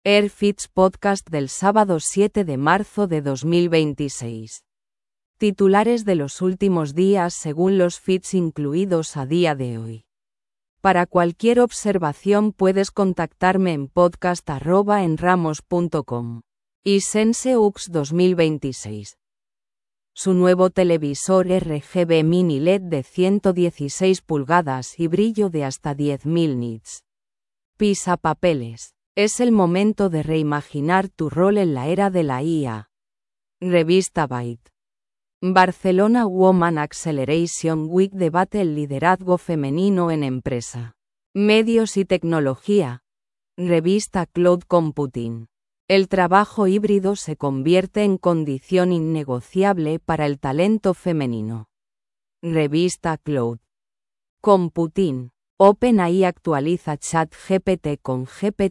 Airfits Podcast del sábado 7 de marzo de 2026. Titulares de los últimos días según los feeds incluidos a día de hoy. Para cualquier observación puedes contactarme en podcast@enramos.com. Y Senseux 2026. Su nuevo televisor RGB Mini LED de 116 pulgadas y brillo de hasta 10.000 nits. Pisapapeles. Es el momento de reimaginar tu rol en la era de la IA. Revista Byte. Barcelona Woman Acceleration Week debate el liderazgo femenino en empresa, medios y tecnología. Revista Cloud Computing. El trabajo híbrido se convierte en condición innegociable para el talento femenino. Revista Cloud Computing. OpenAI actualiza ChatGPT con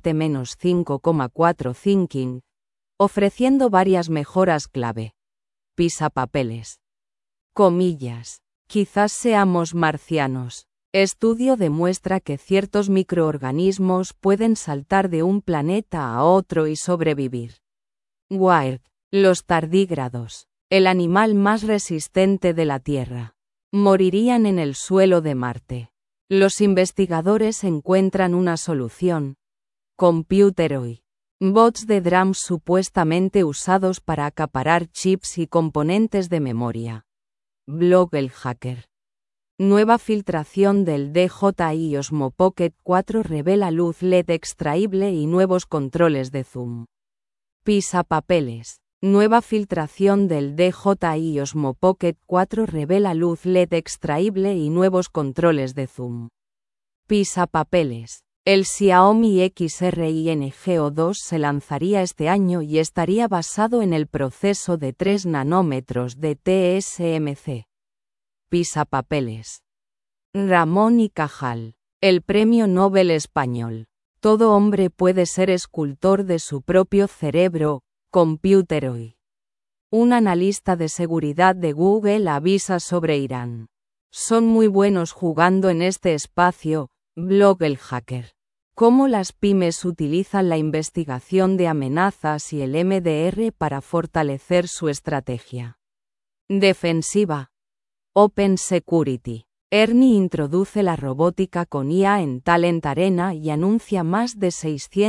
GPT-5,4 Thinking, ofreciendo varias mejoras clave. Pisapapeles. Comillas. Quizás seamos marcianos. Estudio demuestra que ciertos microorganismos pueden saltar de un planeta a otro y sobrevivir. Wired. Los tardígrados, el animal más resistente de la Tierra, morirían en el suelo de Marte. Los investigadores encuentran una solución. Computeroid. Bots de DRAM supuestamente usados para acaparar chips y componentes de memoria. Blog El Hacker. Nueva filtración del DJI Osmo Pocket 4 revela luz LED extraíble y nuevos controles de zoom. Pisapapeles. Nueva filtración del DJI Osmo Pocket 4 revela luz LED extraíble y nuevos controles de zoom. Pisapapeles. El Xiaomi XRINGO2 se lanzaría este año y estaría basado en el proceso de 3 nanómetros de TSMC. Pisapapeles. Ramón y Cajal. El Premio Nobel Español. Todo hombre puede ser escultor de su propio cerebro. Computeroid. Un analista de seguridad de Google avisa sobre Irán. Son muy buenos jugando en este espacio. Blog El Hacker. Cómo las pymes utilizan la investigación de amenazas y el MDR para fortalecer su estrategia defensiva. Open Security. Ernie introduce la robótica con IA en Talent Arena y anuncia más de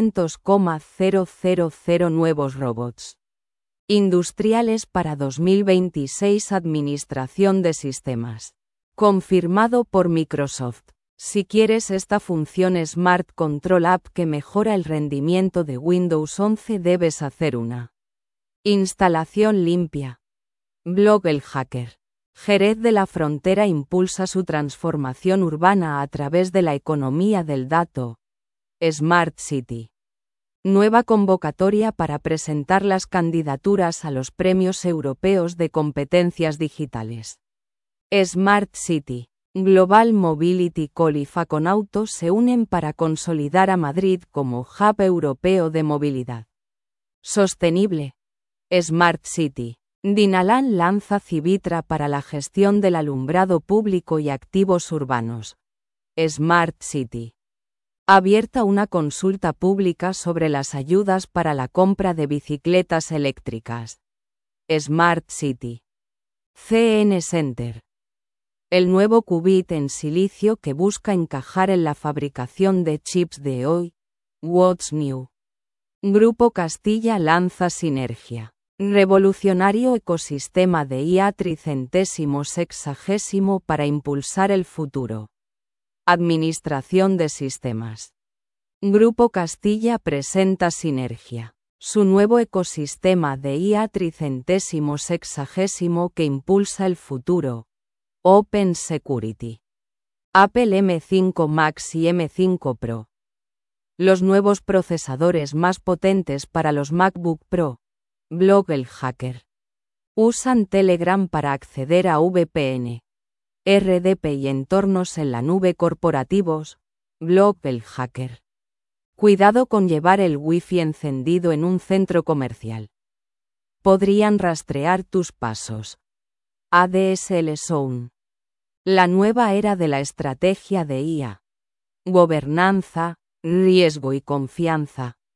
600,000 nuevos robots industriales para 2026. Administración de sistemas. Confirmado por Microsoft. Si quieres esta función Smart Control App que mejora el rendimiento de Windows 11 debes hacer una instalación limpia. Blog El Hacker. Jerez de la Frontera impulsa su transformación urbana a través de la economía del dato. Smart City. Nueva convocatoria para presentar las candidaturas a los premios europeos de competencias digitales. Smart City. Global Mobility Call y Faconauto se unen para consolidar a Madrid como hub europeo de movilidad sostenible. Smart City. Dinalan lanza Civitra para la gestión del alumbrado público y activos urbanos. Smart City. Abierta una consulta pública sobre las ayudas para la compra de bicicletas eléctricas. Smart City. CN Center. El nuevo qubit en silicio que busca encajar en la fabricación de chips de hoy. What's New. Grupo Castilla lanza Sinergia. Revolucionario ecosistema de IA tricentésimo sexagésimo para impulsar el futuro. Administración de sistemas. Grupo Castilla presenta Sinergia, su nuevo ecosistema de IA tricentésimo sexagésimo que impulsa el futuro. Open Security. Apple M5 Max y M5 Pro. Los nuevos procesadores más potentes para los MacBook Pro. Blog El Hacker. Usan Telegram para acceder a VPN, RDP y entornos en la nube corporativos. Blog El Hacker. Cuidado con llevar el Wi-Fi encendido en un centro comercial. Podrían rastrear tus pasos. ADSL Zone. La nueva era de la estrategia de IA. Gobernanza, riesgo y confianza.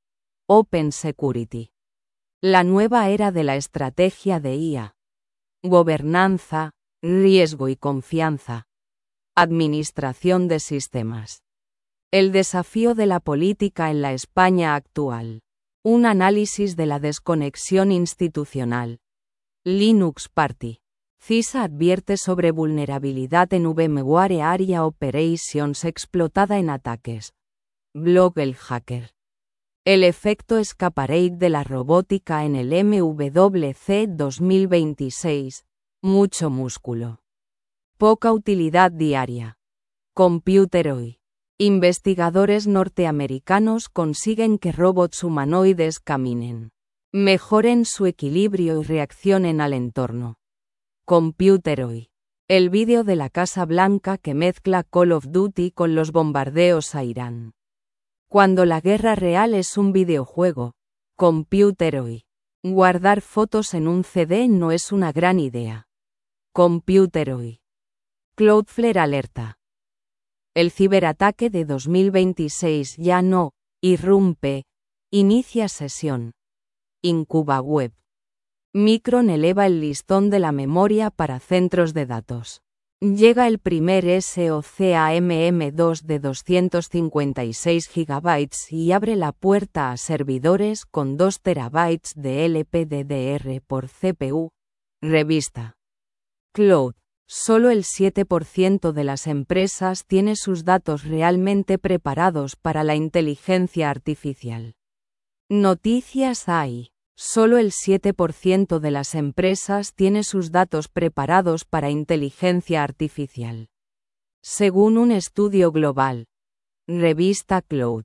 Open Security. La nueva era de la estrategia de IA. Gobernanza, riesgo y confianza. Administración de sistemas. El desafío de la política en la España actual. Un análisis de la desconexión institucional. Linux Party. CISA advierte sobre vulnerabilidad en VMware Area Operations explotada en ataques. Blog El Hacker. El efecto escaparate de la robótica en el MWC 2026. Mucho músculo. Poca utilidad diaria. Computeroid. Investigadores norteamericanos consiguen que robots humanoides caminen, mejoren su equilibrio y reaccionen al entorno. Computeroid. El vídeo de la Casa Blanca que mezcla Call of Duty con los bombardeos a Irán. Cuando la guerra real es un videojuego. Computeroid. Guardar fotos en un CD no es una gran idea. Computeroid. Cloudflare alerta. El ciberataque de 2026 ya no irrumpe. Inicia sesión. IncubaWeb. Micron eleva el listón de la memoria para centros de datos. Llega el primer SOCAMM2 de 256 GB y abre la puerta a servidores con 2 TB de LPDDR por CPU. Revista. Cloud. Solo el 7% de las empresas tiene sus datos realmente preparados para la inteligencia artificial. Noticias AI. Solo el 7% de las empresas tiene sus datos preparados para inteligencia artificial. Según un estudio global. Revista Cloud.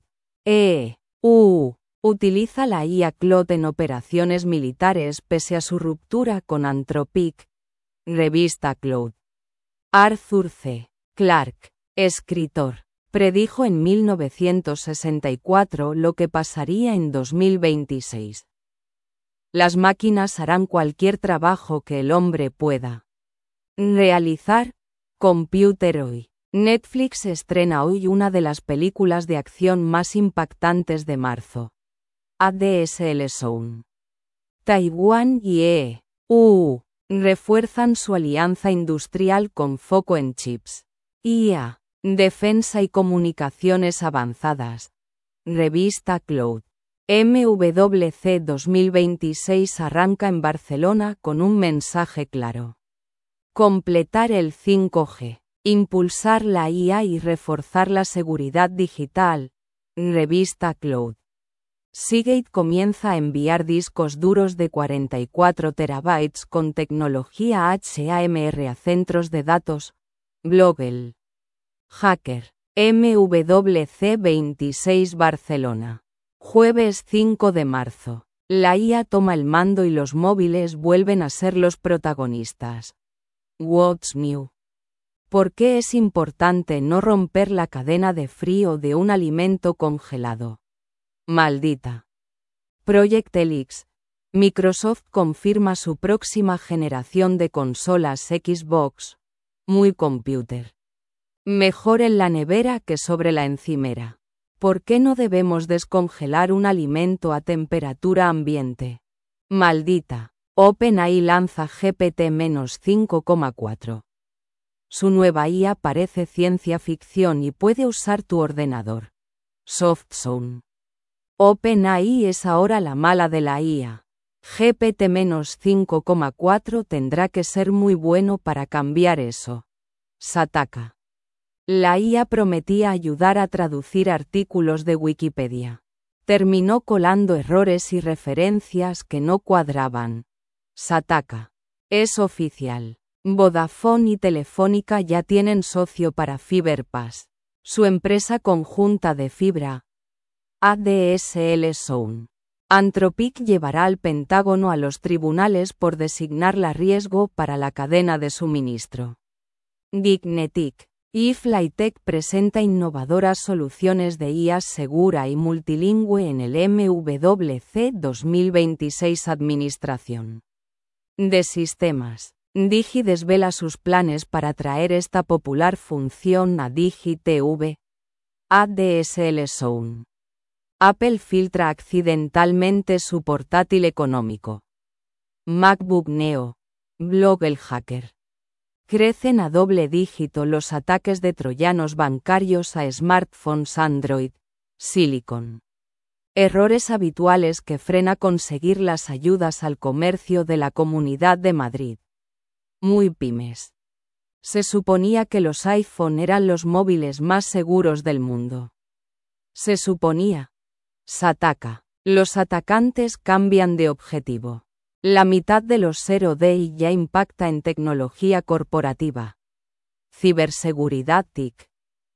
Utiliza la IA Cloud en operaciones militares pese a su ruptura con Anthropic. Revista Cloud. Arthur C. Clarke, escritor, predijo en 1964 lo que pasaría en 2026. Las máquinas harán cualquier trabajo que el hombre pueda realizar. Computeroid. Netflix estrena hoy una de las películas de acción más impactantes de marzo. ADSL Zone. Taiwán y EU refuerzan su alianza industrial con foco en chips, IA, defensa y comunicaciones avanzadas. Revista Cloud. MWC 2026 arranca en Barcelona con un mensaje claro. Completar el 5G, impulsar la IA y reforzar la seguridad digital. Revista Cloud. Seagate comienza a enviar discos duros de 44 TB con tecnología HAMR a centros de datos. Blog El Hacker. MWC 26 Barcelona. Jueves 5 de marzo. La IA toma el mando y los móviles vuelven a ser los protagonistas. What's new? ¿Por qué es importante no romper la cadena de frío de un alimento congelado? Maldita. Project Helix. Microsoft confirma su próxima generación de consolas Xbox. Muy computer. Mejor en la nevera que sobre la encimera. ¿Por qué no debemos descongelar un alimento a temperatura ambiente? Maldita. OpenAI lanza GPT-5,4. Su nueva IA parece ciencia ficción y puede usar tu ordenador. SoftZone. OpenAI es ahora la mala de la IA. GPT-5,4 tendrá que ser muy bueno para cambiar eso. Sataka. La IA prometía ayudar a traducir artículos de Wikipedia. Terminó colando errores y referencias que no cuadraban. Sataka. Es oficial. Vodafone y Telefónica ya tienen socio para FiberPass. Su empresa conjunta de fibra. ADSL Zone. Anthropic llevará al Pentágono a los tribunales por designarla riesgo para la cadena de suministro. Dignetic. eFlyTech presenta innovadoras soluciones de IA segura y multilingüe en el MWC 2026 Administración de Sistemas. Digi desvela sus planes para traer esta popular función a Digi TV. ADSL Zone. Apple filtra accidentalmente su portátil económico. MacBook Neo. Blog El Hacker. Crecen a doble dígito los ataques de troyanos bancarios a smartphones Android. Silicon. Errores habituales que frena conseguir las ayudas al comercio de la Comunidad de Madrid. Muy pymes. Se suponía que los iPhone eran los móviles más seguros del mundo. Se suponía. Sataka. Los atacantes cambian de objetivo. La mitad de los Zero Day ya impacta en tecnología corporativa. Ciberseguridad TIC.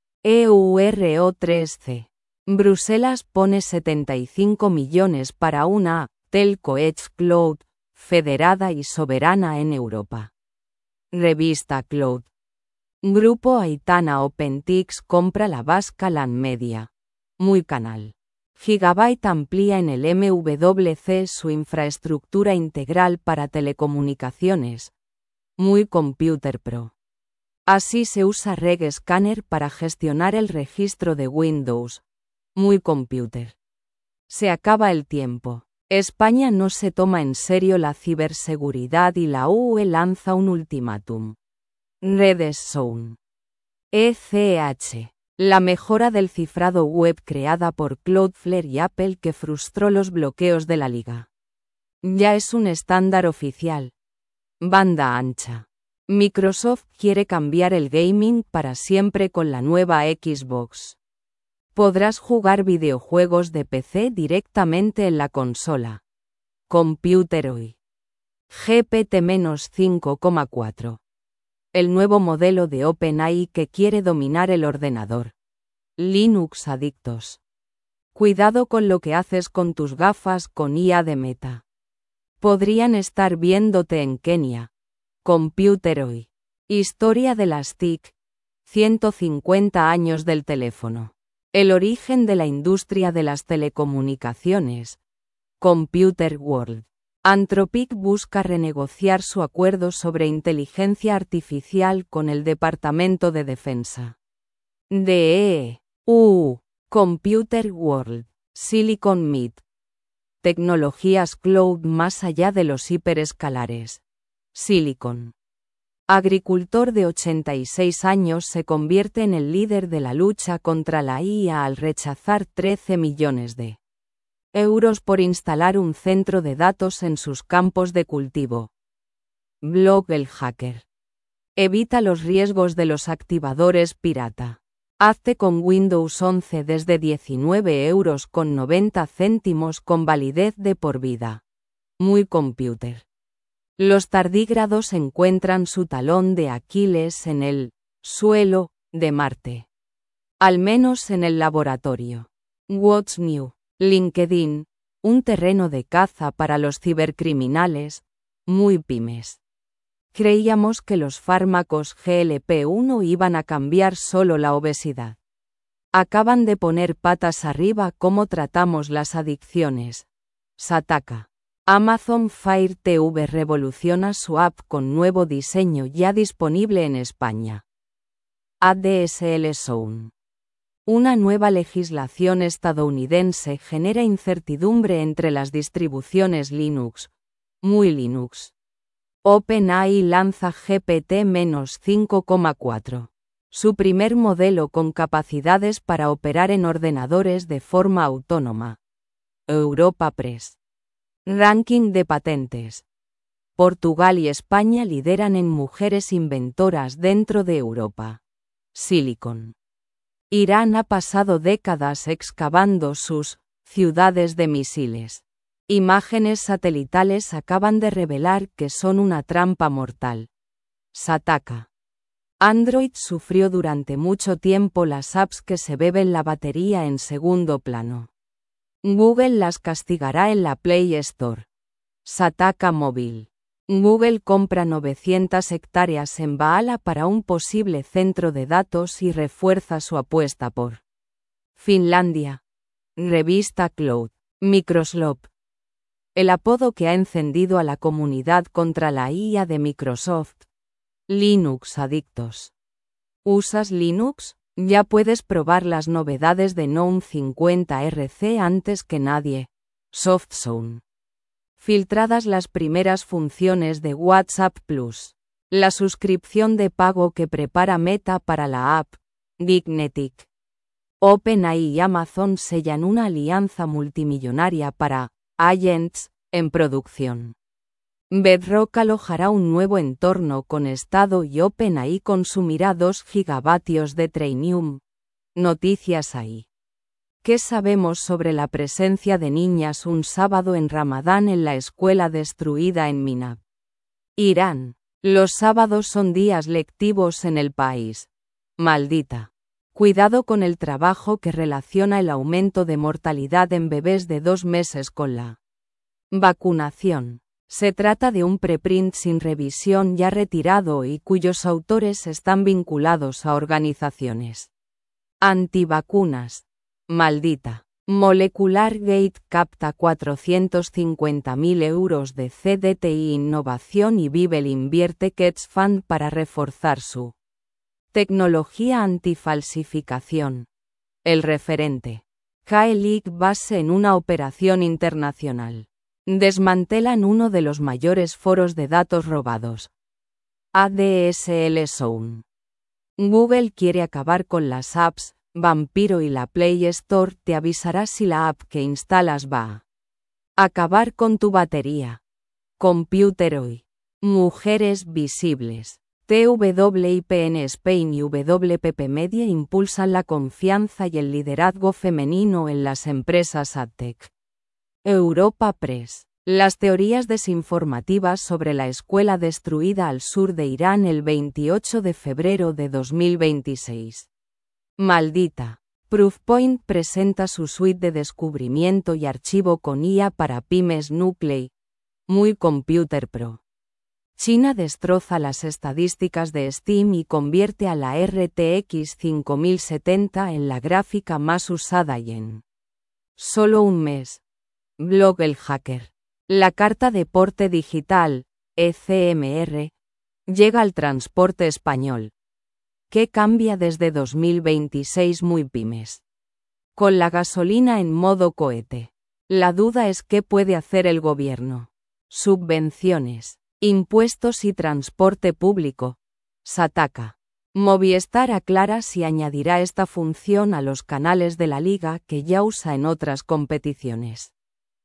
EURO3C. Bruselas pone 75 millones para una Telco Edge Cloud, federada y soberana en Europa. Revista Cloud. Grupo Aitana OpenTix compra la vasca LAN Media. Muy canal. Gigabyte amplía en el MWC su infraestructura integral para telecomunicaciones. Muy Computer Pro. Así se usa Reg Scanner para gestionar el registro de Windows. Muy Computer. Se acaba el tiempo. España no se toma en serio la ciberseguridad y la UE lanza un ultimátum. Redes Zone. ECH. La mejora del cifrado web creada por Cloudflare y Apple que frustró los bloqueos de la liga. Ya es un estándar oficial. Banda ancha. Microsoft quiere cambiar el gaming para siempre con la nueva Xbox. Podrás jugar videojuegos de PC directamente en la consola. Computer Hoy. GPT-5,4. El nuevo modelo de OpenAI que quiere dominar el ordenador. Linux adictos. Cuidado con lo que haces con tus gafas con IA de Meta. Podrían estar viéndote en Kenia. Computer Hoy. Historia de las TIC. 150 años del teléfono. El origen de la industria de las telecomunicaciones. Computer World. Anthropic busca renegociar su acuerdo sobre inteligencia artificial con el Departamento de Defensa. Computer World. Silicon Meet. Tecnologías cloud más allá de los hiperescalares. Silicon. Agricultor de 86 años se convierte en el líder de la lucha contra la IA al rechazar 13 millones de euros por instalar un centro de datos en sus campos de cultivo. Blog El Hacker. Evita los riesgos de los activadores pirata. Hazte con Windows 11 desde 19,90 € con validez de por vida. Muy Computer. Los tardígrados encuentran su talón de Aquiles en el suelo de Marte. Al menos en el laboratorio. What's New? LinkedIn, un terreno de caza para los cibercriminales. Muy pymes. Creíamos que los fármacos GLP-1 iban a cambiar solo la obesidad. Acaban de poner patas arriba cómo tratamos las adicciones. Sataka. Amazon Fire TV revoluciona su app con nuevo diseño ya disponible en España. ADSL Zone. Una nueva legislación estadounidense genera incertidumbre entre las distribuciones Linux. Muy Linux. OpenAI lanza GPT-5,4. Su primer modelo con capacidades para operar en ordenadores de forma autónoma. Europa Press. Ranking de patentes. Portugal y España lideran en mujeres inventoras dentro de Europa. Silicon. Irán ha pasado décadas excavando sus ciudades de misiles. Imágenes satelitales acaban de revelar que son una trampa mortal. Sataka. Android sufrió durante mucho tiempo las apps que se beben la batería en segundo plano. Google las castigará en la Play Store. Sataka Móvil. Google compra 900 hectáreas en Baala para un posible centro de datos y refuerza su apuesta por Finlandia. Revista Cloud. Microsoft. El apodo que ha encendido a la comunidad contra la IA de Microsoft. Linux adictos. ¿Usas Linux? Ya puedes probar las novedades de Gnome 50RC antes que nadie. SoftZone. Filtradas las primeras funciones de WhatsApp Plus. La suscripción de pago que prepara Meta para la app, Dignetic. OpenAI y Amazon sellan una alianza multimillonaria para Agents en producción. Bedrock alojará un nuevo entorno con estado y OpenAI consumirá 2 gigavatios de Trainium. Noticias ahí. ¿Qué sabemos sobre la presencia de niñas un sábado en Ramadán en la escuela destruida en Minab, Irán? Los sábados son días lectivos en el país. Maldita. Cuidado con el trabajo que relaciona el aumento de mortalidad en bebés de 2 meses con la vacunación. Se trata de un preprint sin revisión ya retirado y cuyos autores están vinculados a organizaciones antivacunas. Maldita. Molecular Gate capta 450.000 euros de CDTI Innovación y Bibel invierte Ketch Fund para reforzar su tecnología antifalsificación. El referente. K-League base en una operación internacional. Desmantelan uno de los mayores foros de datos robados. ADSL Zone. Google quiere acabar con las apps Vampiro y la Play Store te avisará si la app que instalas va a acabar con tu batería. Computer Hoy. Mujeres visibles. TWIPN Spain y WPP Media impulsan la confianza y el liderazgo femenino en las empresas AdTech. Europa Press. Las teorías desinformativas sobre la escuela destruida al sur de Irán el 28 de febrero de 2026. Maldita. Proofpoint presenta su suite de descubrimiento y archivo con IA para pymes Nuclei. Muy Computer Pro. China destroza las estadísticas de Steam y convierte a la RTX 5070 en la gráfica más usada y en solo un mes. Blog El Hacker. La carta de porte digital, ECMR, llega al transporte español. ¿Qué cambia desde 2026 Muy pymes? Con la gasolina en modo cohete. La duda es qué puede hacer el gobierno. Subvenciones, impuestos y transporte público. Sataka. Movistar aclara si añadirá esta función a los canales de la liga que ya usa en otras competiciones.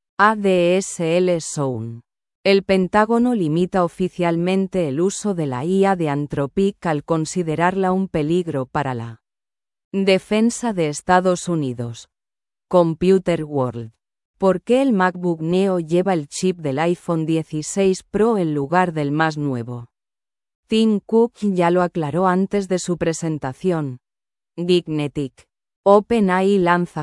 ADSL Zone. El Pentágono limita oficialmente el uso de la IA de Anthropic al considerarla un peligro para la defensa de Estados Unidos. Computer World. ¿Por qué el MacBook Neo lleva el chip del iPhone 16 Pro en lugar del más nuevo? Tim Cook ya lo aclaró antes de su presentación. Dignetic. OpenAI lanza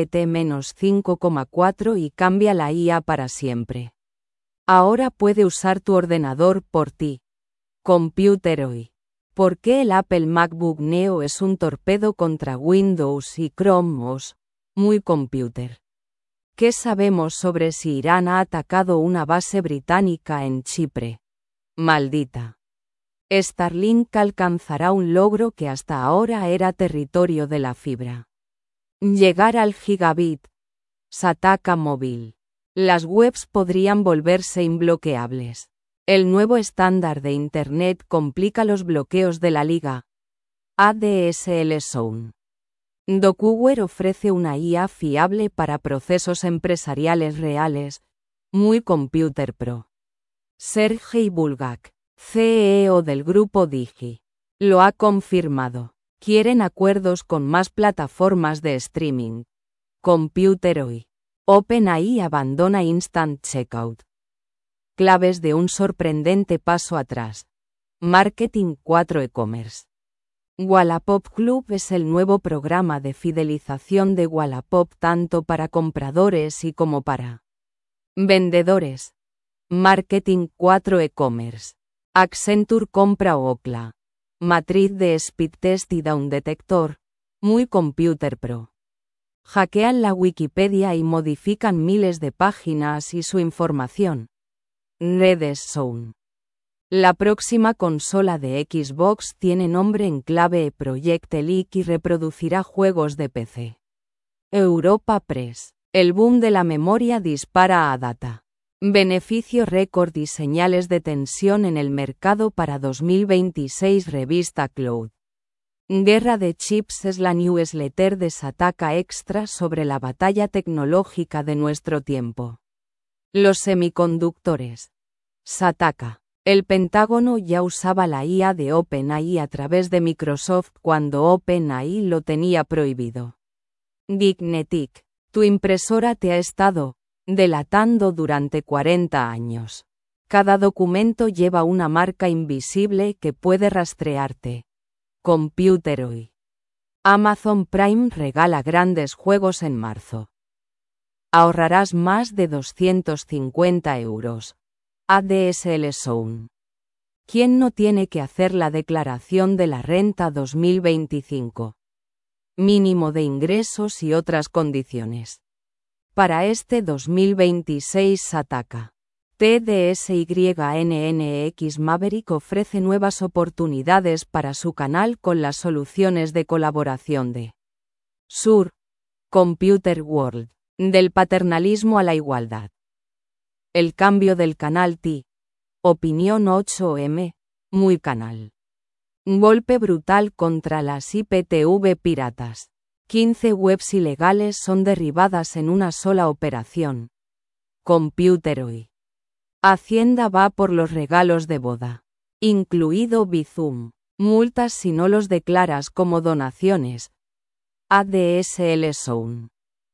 GPT-5,4 y cambia la IA para siempre. Ahora puede usar tu ordenador por ti. Computer Hoy. ¿Por qué el Apple MacBook Neo es un torpedo contra Windows y Chrome OS? Muy Computer. ¿Qué sabemos sobre si Irán ha atacado una base británica en Chipre? Maldita. Starlink alcanzará un logro que hasta ahora era territorio de la fibra. Llegar al gigabit. Sataka Móvil. Las webs podrían volverse imbloqueables. El nuevo estándar de Internet complica los bloqueos de la liga. ADSL Zone. DocuWare ofrece una IA fiable para procesos empresariales reales. Muy Computer Pro. Sergey Bulgak, CEO del grupo Digi, lo ha confirmado. Quieren acuerdos con más plataformas de streaming. Computer Hoy. OpenAI abandona Instant Checkout. Claves de un sorprendente paso atrás. Marketing 4 e-commerce. Wallapop Club es el nuevo programa de fidelización de Wallapop tanto para compradores y como para vendedores. Marketing 4 e-commerce. Accenture compra Ookla. Matriz de Speedtest y Down Detector. Muy Computer Pro. Hackean la Wikipedia y modifican miles de páginas y su información. Redes Zone. La próxima consola de Xbox tiene nombre en clave Project Elite y reproducirá juegos de PC. Europa Press. El boom de la memoria dispara a data. Beneficio récord y señales de tensión en el mercado para 2026. Revista Cloud. Guerra de chips es la newsletter de Sataka Extra sobre la batalla tecnológica de nuestro tiempo. Los semiconductores. Sataka. El Pentágono ya usaba la IA de OpenAI a través de Microsoft cuando OpenAI lo tenía prohibido. Geeknetic. Tu impresora te ha estado delatando durante 40 años. Cada documento lleva una marca invisible que puede rastrearte. Computeroid. Amazon Prime regala grandes juegos en marzo. Ahorrarás más de 250 euros. ADSL Zone. ¿Quién no tiene que hacer la declaración de la renta 2025? Mínimo de ingresos y otras condiciones. Para este 2026 Sataka. TDSYNNX Maverick ofrece nuevas oportunidades para su canal con las soluciones de colaboración de Sur Computer World. Del paternalismo a la igualdad. El cambio del canal T. Opinión 8M. Muy canal. Golpe brutal contra las IPTV piratas. 15 webs ilegales son derribadas en una sola operación. Computeroid. Hacienda va por los regalos de boda. Incluido Bizum. Multas si no los declaras como donaciones. ADSL Zone.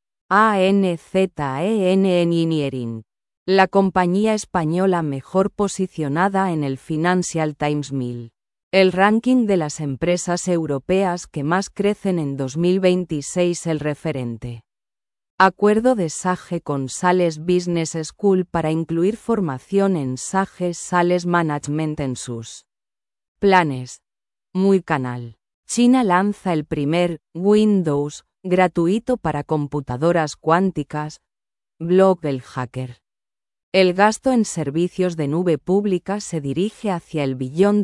ANZEN Engineering. La compañía española mejor posicionada en el Financial Times 1000. El ranking de las empresas europeas que más crecen en 2026. El referente. Acuerdo de Sage con Sales Business School para incluir formación en Sage Sales Management en sus planes. Muy canal. China lanza el primer Windows gratuito para computadoras cuánticas. Blog El Hacker. El gasto en servicios de nube pública se dirige hacia el $1 billón.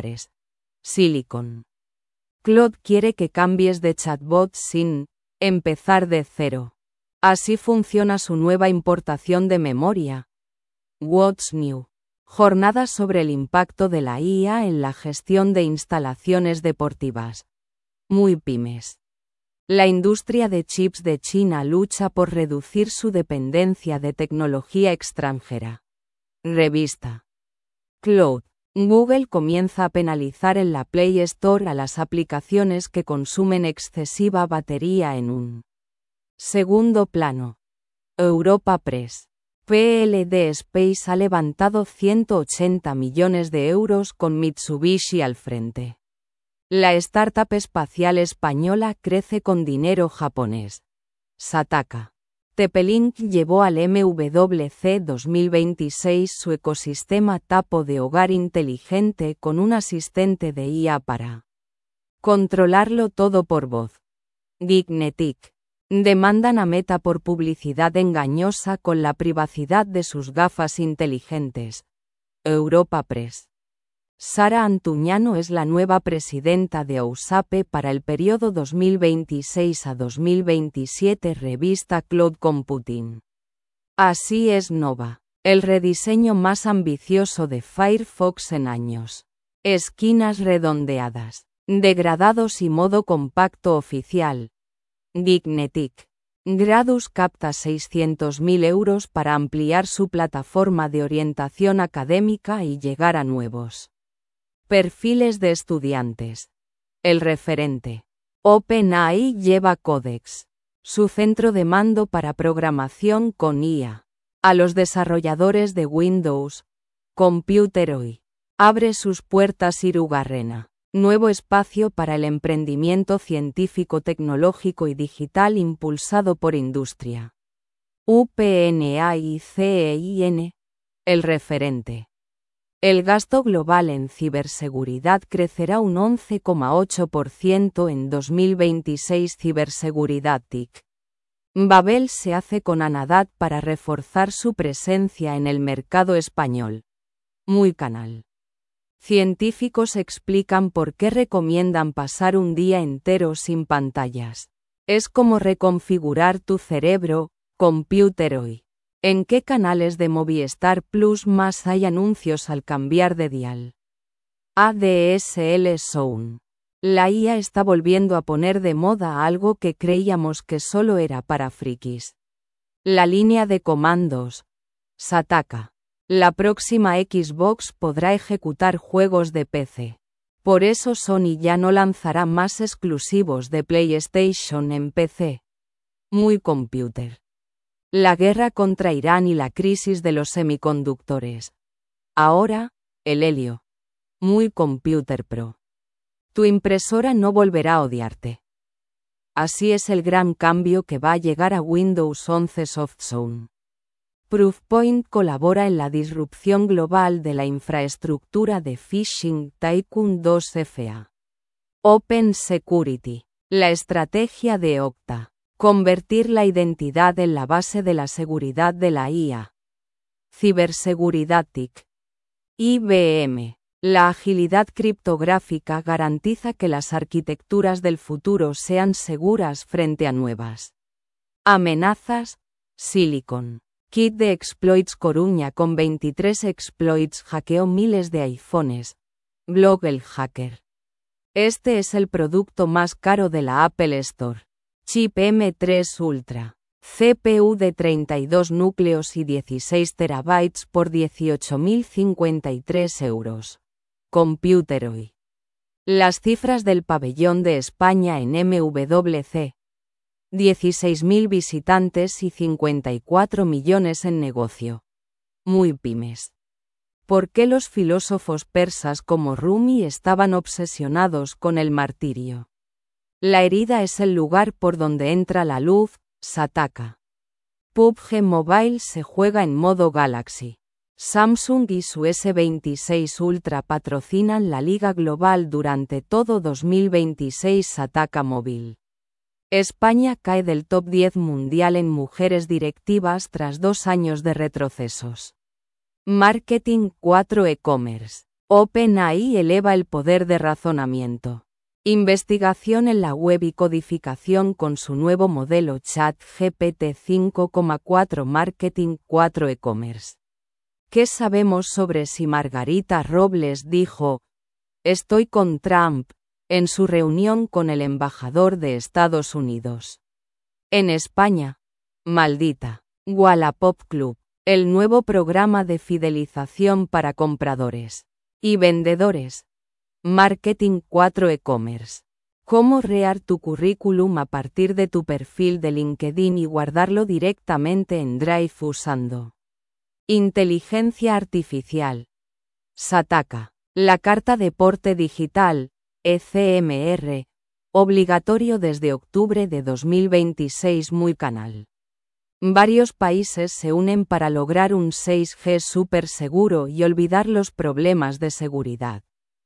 Silicon. Claude quiere que cambies de chatbot sin empezar de cero. Así funciona su nueva importación de memoria. What's New. Jornada sobre el impacto de la IA en la gestión de instalaciones deportivas. Muy pymes. La industria de chips de China lucha por reducir su dependencia de tecnología extranjera. Revista. Cloud. Google comienza a penalizar en la Play Store a las aplicaciones que consumen excesiva batería en un segundo plano. Europa Press. PLD Space ha levantado 180 millones de euros con Mitsubishi al frente. La startup espacial española crece con dinero japonés. Sataka. TP-Link llevó al MWC 2026 su ecosistema Tapo de hogar inteligente con un asistente de IA para controlarlo todo por voz. Geeknetic. Demandan a Meta por publicidad engañosa con la privacidad de sus gafas inteligentes. Europa Press. Sara Antuñano es la nueva presidenta de OUSAPE para el periodo 2026 a 2027. Revista Cloud Computing. Así es Nova. El rediseño más ambicioso de Firefox en años. Esquinas redondeadas. Degradados y modo compacto oficial. Geeknetic. Gradus capta 600.000 euros para ampliar su plataforma de orientación académica y llegar a nuevos perfiles de estudiantes. El referente. OpenAI lleva Codex, su centro de mando para programación con IA, a los desarrolladores de Windows. Computeroid. Abre sus puertas Irugarrena. Nuevo espacio para el emprendimiento científico, tecnológico y digital impulsado por industria. UPNAICEIN. El referente. El gasto global en ciberseguridad crecerá un 11,8% en 2026. Ciberseguridad TIC. Babel se hace con Anadat para reforzar su presencia en el mercado español. Muy canal. Científicos explican por qué recomiendan pasar un día entero sin pantallas. Es como reconfigurar tu cerebro, Computer hoy. ¿En qué canales de Movistar Plus más hay anuncios al cambiar de dial? ADSL Zone. La IA está volviendo a poner de moda algo que creíamos que solo era para frikis. La línea de comandos. Sataka. La próxima Xbox podrá ejecutar juegos de PC. Por eso Sony ya no lanzará más exclusivos de PlayStation en PC. Muy computer. La guerra contra Irán y la crisis de los semiconductores. Ahora, el helio. Muy computer pro. Tu impresora no volverá a odiarte. Así es el gran cambio que va a llegar a Windows 11 Soft Zone. Proofpoint colabora en la disrupción global de la infraestructura de Phishing Tycoon 2 FA. Open Security. La estrategia de Okta. Convertir la identidad en la base de la seguridad de la IA. Ciberseguridad TIC. IBM. La agilidad criptográfica garantiza que las arquitecturas del futuro sean seguras frente a nuevas amenazas. Silicon. Kit de exploits Coruña con 23 exploits hackeó miles de iPhones. Blog el hacker. Este es el producto más caro de la Apple Store. Chip M3 Ultra. CPU de 32 núcleos y 16 terabytes por 18.053 euros. Computer hoy. Las cifras del pabellón de España en MWC. 16.000 visitantes y 54 millones en negocio. Muy pymes. ¿Por qué los filósofos persas como Rumi estaban obsesionados con el martirio? La herida es el lugar por donde entra la luz. Sataka. PUBG Mobile se juega en modo Galaxy. Samsung y su S26 Ultra patrocinan la Liga Global durante todo 2026. Sataka Móvil. España cae del top 10 mundial en mujeres directivas tras 2 años de retrocesos. Marketing 4 e-commerce. OpenAI eleva el poder de razonamiento. Investigación en la web y codificación con su nuevo modelo ChatGPT 5,4. Marketing 4 e-commerce. ¿Qué sabemos sobre si Margarita Robles dijo «Estoy con Trump» en su reunión con el embajador de Estados Unidos? En España, Maldita Wallapop Club, el nuevo programa de fidelización para compradores y vendedores. Marketing 4 e-commerce. ¿Cómo crear tu currículum a partir de tu perfil de LinkedIn y guardarlo directamente en Drive usando inteligencia artificial? Sataka. La carta de porte digital, ECMR, obligatorio desde octubre de 2026. Muy canal. Varios países se unen para lograr un 6G súper seguro y olvidar los problemas de seguridad.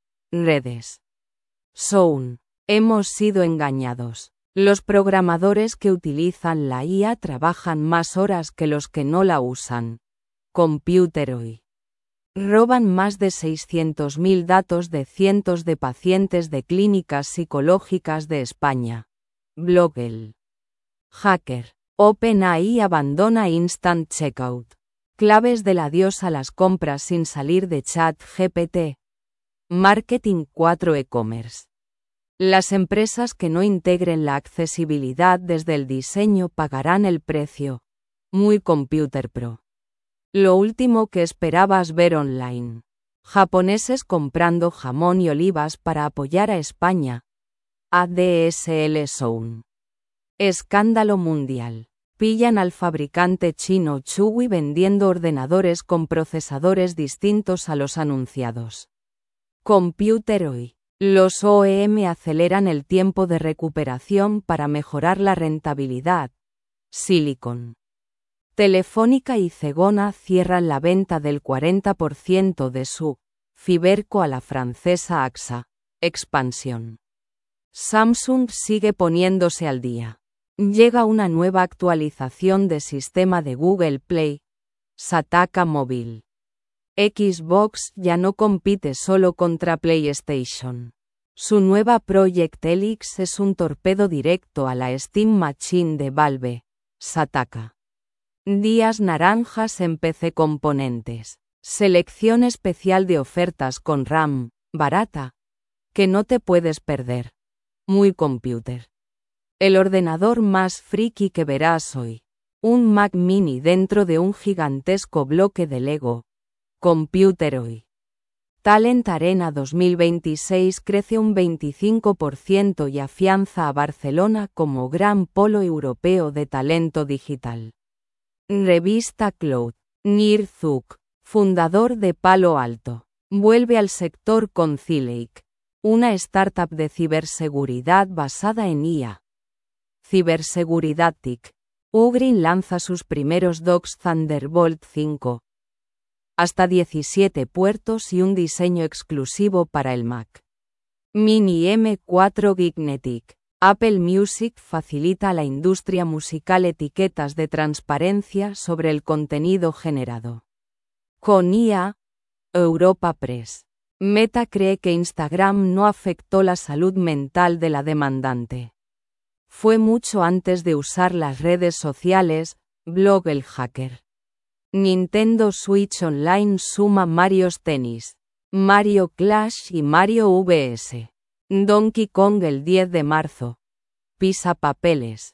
Redes. Zone. Hemos sido engañados. Los programadores que utilizan la IA trabajan más horas que los que no la usan. Computer hoy. Roban más de 600.000 datos de cientos de pacientes de clínicas psicológicas de España. Blog el hacker. OpenAI abandona Instant Checkout. Claves del adiós a las compras sin salir de ChatGPT. Marketing 4 e-commerce. Las empresas que no integren la accesibilidad desde el diseño pagarán el precio. Muy computer pro. Lo último que esperabas ver online. Japoneses comprando jamón y olivas para apoyar a España. ADSL Zone. Escándalo mundial. Pillan al fabricante chino Chuwi vendiendo ordenadores con procesadores distintos a los anunciados. Computer hoy. Los OEM aceleran el tiempo de recuperación para mejorar la rentabilidad. Silicon. Telefónica y Zegona cierran la venta del 40% de su Fiberco a la francesa AXA. Expansión. Samsung sigue poniéndose al día. Llega una nueva actualización de sistema de Google Play. Sataka Móvil. Xbox ya no compite solo contra PlayStation. Su nueva Project Helix es un torpedo directo a la Steam Machine de Valve, Sataka. Días naranjas en PC Componentes. Selección especial de ofertas con RAM, barata, que no te puedes perder. Muy Computer. El ordenador más friki que verás hoy. Un Mac Mini dentro de un gigantesco bloque de Lego. Computer hoy. Talent Arena 2026 crece un 25% y afianza a Barcelona como gran polo europeo de talento digital. Revista Cloud. Nir Zuk, fundador de Palo Alto, vuelve al sector con Zilake, una startup de ciberseguridad basada en IA. Ciberseguridad TIC. Ugreen lanza sus primeros docks Thunderbolt 5. Hasta 17 puertos y un diseño exclusivo para el Mac Mini M4 Gignetic. Apple Music facilita a la industria musical etiquetas de transparencia sobre el contenido generado. Con IA, Europa Press. Meta cree que Instagram no afectó la salud mental de la demandante. Fue mucho antes de usar las redes sociales, blog el hacker. Nintendo Switch Online suma Mario's Tennis, Mario Clash y Mario VS. Donkey Kong el 10 de marzo. Pisa papeles.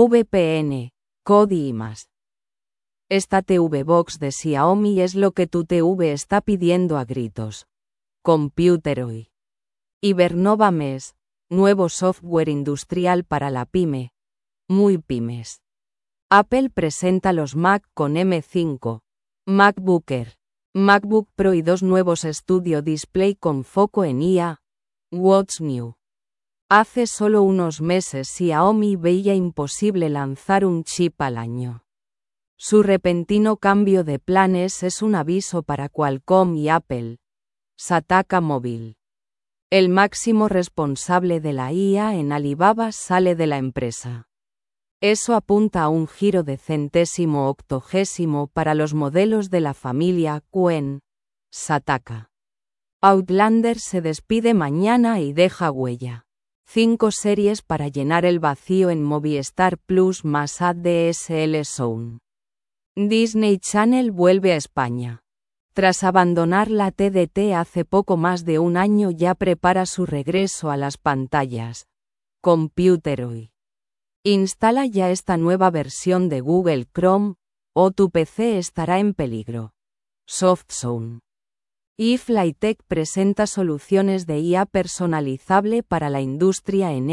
VPN, Kodi y más. Esta TV Box de Xiaomi es lo que tu TV está pidiendo a gritos. Computer hoy. Ibernova MES, nuevo software industrial para la pyme. Muy pymes. Apple presenta los Mac con M5, MacBook Air, MacBook Pro y dos nuevos Studio Display con foco en IA. What's new? Hace solo unos meses Xiaomi veía imposible lanzar un chip al año. Su repentino cambio de planes es un aviso para Qualcomm y Apple. Sataka Mobile. El máximo responsable de la IA en Alibaba sale de la empresa. Eso apunta a un giro de centésimo octogésimo para los modelos de la familia Quen. Sataka. Outlander se despide mañana y deja huella. 5 series para llenar el vacío en Movistar Plus más ADSL Zone. Disney Channel vuelve a España. Tras abandonar la TDT hace poco más de un año ya prepara su regreso a las pantallas. Computer hoy. Instala ya esta nueva versión de Google Chrome, o tu PC estará en peligro. SoftZone. eFlyTech presenta soluciones de IA personalizable para la industria en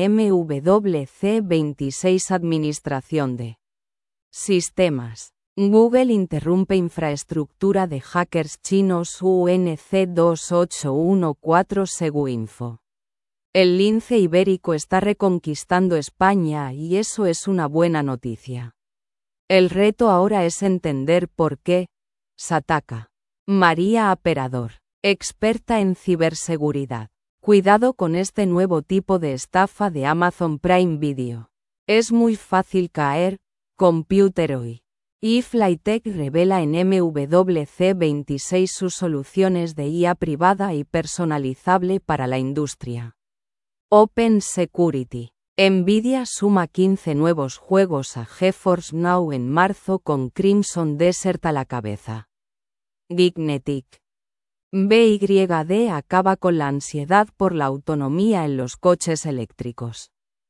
MWC 26 Administración de Sistemas. Google interrumpe infraestructura de hackers chinos UNC 2814 Seguinfo. El lince ibérico está reconquistando España y eso es una buena noticia. El reto ahora es entender por qué. Sataka. María Aperador, experta en ciberseguridad. Cuidado con este nuevo tipo de estafa de Amazon Prime Video. Es muy fácil caer. Computer hoy. eFlyTech revela en MWC 26 sus soluciones de IA privada y personalizable para la industria. Open Security. Nvidia suma 15 nuevos juegos a GeForce Now en marzo con Crimson Desert a la cabeza. Gignetic. BYD acaba con la ansiedad por la autonomía en los coches eléctricos.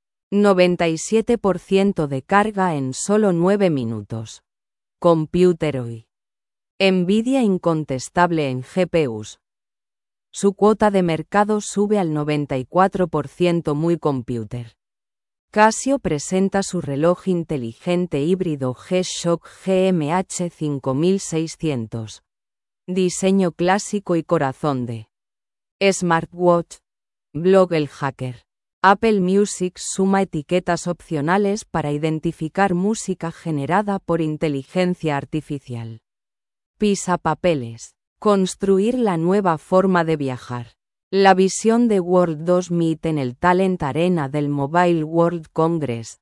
97% de carga en solo 9 minutos. Computer hoy. Nvidia incontestable en GPUs. Su cuota de mercado sube al 94%. Muy Computer. Casio presenta su reloj inteligente híbrido G-Shock GMH 5600. Diseño clásico y corazón de smartwatch. Blog el hacker. Apple Music suma etiquetas opcionales para identificar música generada por inteligencia artificial. Pisapapeles. Construir la nueva forma de viajar. La visión de World 2 Meet en el Talent Arena del Mobile World Congress.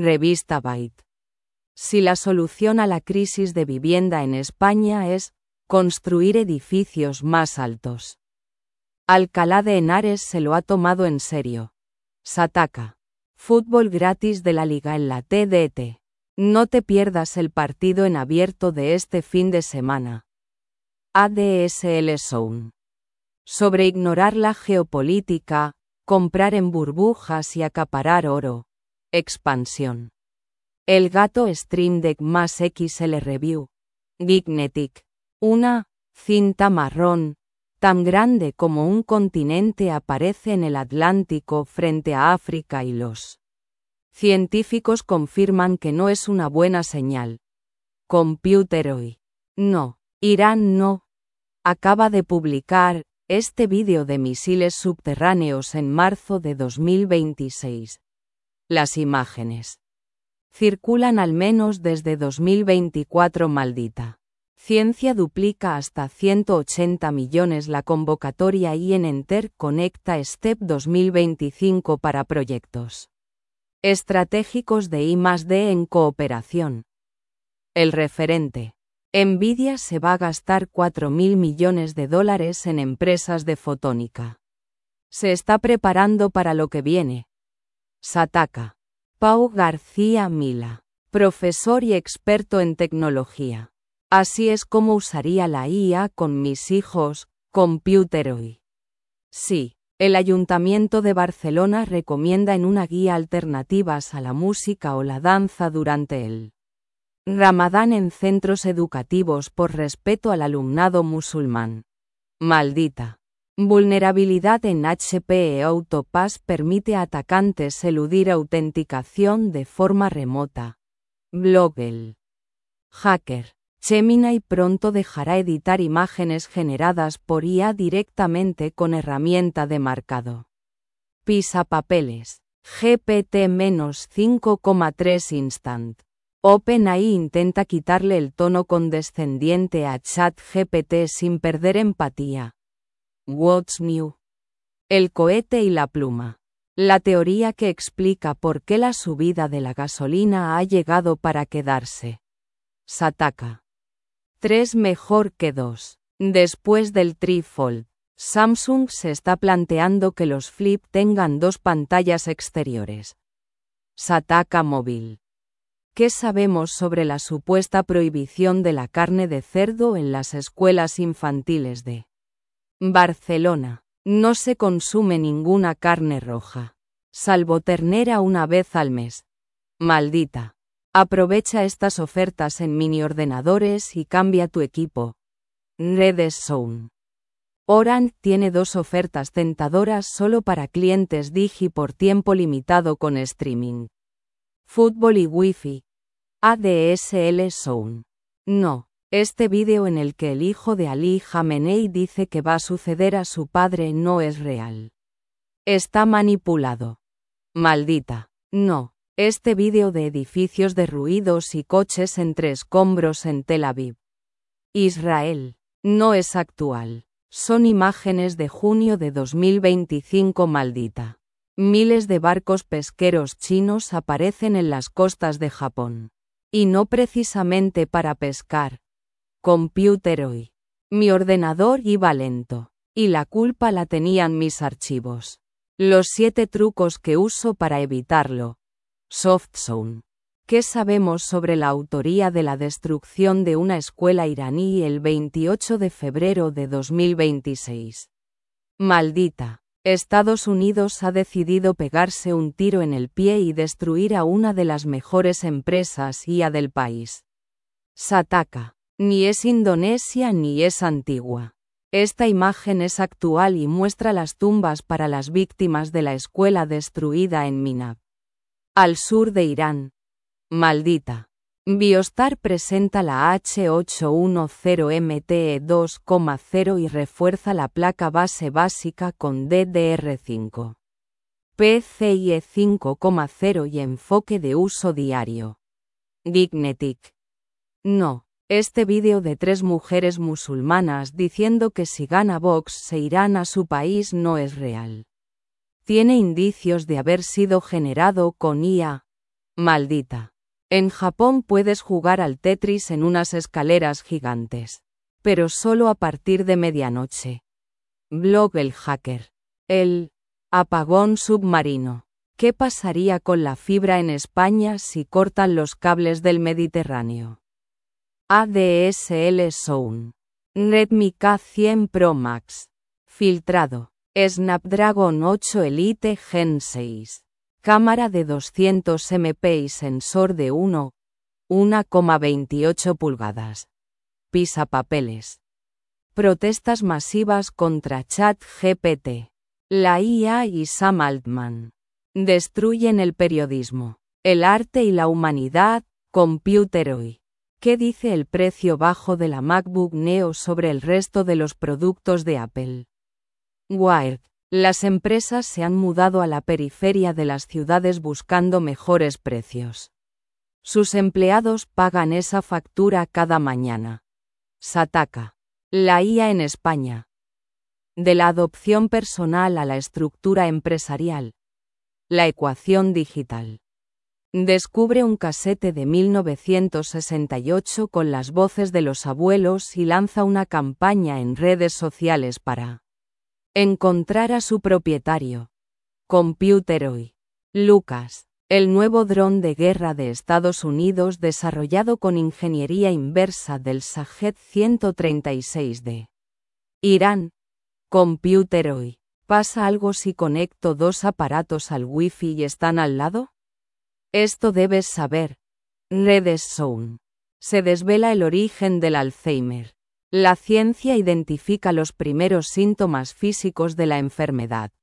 Revista Byte. Si la solución a la crisis de vivienda en España es construir edificios más altos. Alcalá de Henares se lo ha tomado en serio. Sataka. Fútbol gratis de la Liga en la TDT. No te pierdas el partido en abierto de este fin de semana. ADSL Zone. Sobre ignorar la geopolítica, comprar en burbujas y acaparar oro. Expansión. El gato Stream Deck más XL Review. Geeknetic. Una cinta marrón, tan grande como un continente, aparece en el Atlántico frente a África y los científicos confirman que no es una buena señal. Computeroid. No. Irán no. Acaba de publicar este vídeo de misiles subterráneos en marzo de 2026. Las imágenes circulan al menos desde 2024. Maldita ciencia duplica hasta 180 millones la convocatoria INENTER Conecta STEP 2025 para proyectos estratégicos de I+D en cooperación. El referente. Nvidia se va a gastar $4.000 millones en empresas de fotónica. Se está preparando para lo que viene. Sataka. Pau García Mila. Profesor y experto en tecnología. Así es como usaría la IA con mis hijos. Computeroid. Sí, el Ayuntamiento de Barcelona recomienda en una guía alternativas a la música o la danza durante el Ramadán en centros educativos por respeto al alumnado musulmán. Maldita. Vulnerabilidad en HPE Autopass permite a atacantes eludir autenticación de forma remota. Blogel. Hacker. Gemini pronto dejará editar imágenes generadas por IA directamente con herramienta de marcado. Pisapapeles. GPT-5,3 Instant. OpenAI intenta quitarle el tono condescendiente a ChatGPT sin perder empatía. What's New? El cohete y la pluma. La teoría que explica por qué la subida de la gasolina ha llegado para quedarse. Sataka. 3 mejor que 2. Después del Tri-Fold, Samsung se está planteando que los Flip tengan 2 pantallas exteriores. Sataka Móvil. ¿Qué sabemos sobre la supuesta prohibición de la carne de cerdo en las escuelas infantiles de Barcelona? No se consume ninguna carne roja, salvo ternera una vez al mes. Maldita. Aprovecha estas ofertas en mini ordenadores y cambia tu equipo. Redes Zone. Orange tiene 2 ofertas tentadoras solo para clientes Digi por tiempo limitado con streaming. Fútbol y Wi-Fi. ADSL Zone. No. Este vídeo en el que el hijo de Ali Khamenei dice que va a suceder a su padre no es real. Está manipulado. Maldita. No. Este vídeo de edificios derruidos y coches entre escombros en Tel Aviv, Israel, no es actual. Son imágenes de junio de 2025. Maldita. Miles de barcos pesqueros chinos aparecen en las costas de Japón. Y no precisamente para pescar. Computeroid. Mi ordenador iba lento. Y la culpa la tenían mis archivos. Los 7 trucos que uso para evitarlo. SoftZone. ¿Qué sabemos sobre la autoría de la destrucción de una escuela iraní el 28 de febrero de 2026? Maldita. Estados Unidos ha decidido pegarse un tiro en el pie y destruir a una de las mejores empresas IA del país. Sataka. Ni es Indonesia ni es antigua. Esta imagen es actual y muestra las tumbas para las víctimas de la escuela destruida en Minab, al sur de Irán. Maldita. Biostar presenta la H810 MTE 2.0 y refuerza la placa base básica con DDR5, PCIe 5.0 y enfoque de uso diario. Geeknetic. No. Este vídeo de 3 mujeres musulmanas diciendo que si gana Vox se irán a su país no es real. Tiene indicios de haber sido generado con IA. Maldita. En Japón puedes jugar al Tetris en unas escaleras gigantes. pero solo a partir de medianoche. Blog El Hacker. El apagón submarino. ¿Qué pasaría con la fibra en España si cortan los cables del Mediterráneo? ADSL Zone. Redmi K100 Pro Max. Filtrado. Snapdragon 8 Elite Gen 6. Cámara de 200 MP y sensor de 1,28 pulgadas. Pisapapeles. Protestas masivas contra ChatGPT. La IA y Sam Altman. Destruyen el periodismo, el arte y la humanidad. Computer Hoy. ¿Qué dice el precio bajo de la MacBook Neo sobre el resto de los productos de Apple? Wired. Las empresas se han mudado a la periferia de las ciudades buscando mejores precios. Sus empleados pagan esa factura cada mañana. Sataka. La IA en España. De la adopción personal a la estructura empresarial. La ecuación digital. Descubre un casete de 1968 con las voces de los abuelos y lanza una campaña en redes sociales para encontrar a su propietario. Computer Hoy. Lucas. El nuevo dron de guerra de Estados Unidos desarrollado con ingeniería inversa del Shahed 136 de Irán. Computer Hoy. ¿Pasa algo si conecto dos aparatos al Wi-Fi y están al lado? Esto debes saber. Redes Zone. Se desvela el origen del Alzheimer. La ciencia identifica los primeros síntomas físicos de la enfermedad.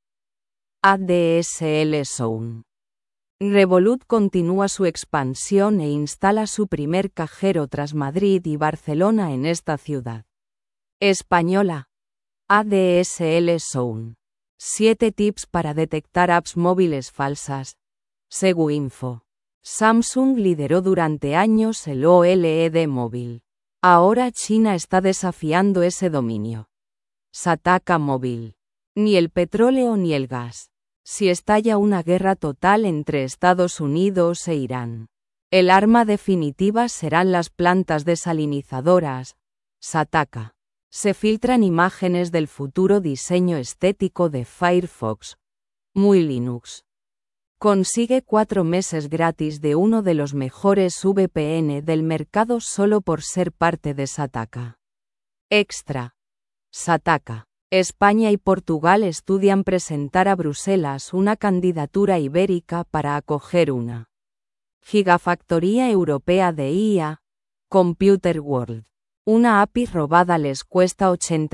ADSL Zone. Revolut continúa su expansión e instala su primer cajero tras Madrid y Barcelona en esta ciudad española. ADSL Zone. 7 tips para detectar apps móviles falsas. Seguinfo. Samsung lideró durante años el OLED móvil. Ahora China está desafiando ese dominio. Sataka Móvil. Ni el petróleo ni el gas. Si estalla una guerra total entre Estados Unidos e Irán, el arma definitiva serán las plantas desalinizadoras. Sataka. Se filtran imágenes del futuro diseño estético de Firefox. Muy Linux. Consigue 4 meses gratis de uno de los mejores VPN del mercado solo por ser parte de Sataka. Extra. Sataka. España y Portugal estudian presentar a Bruselas una candidatura ibérica para acoger una gigafactoría europea de IA. Computer World. Una API robada les cuesta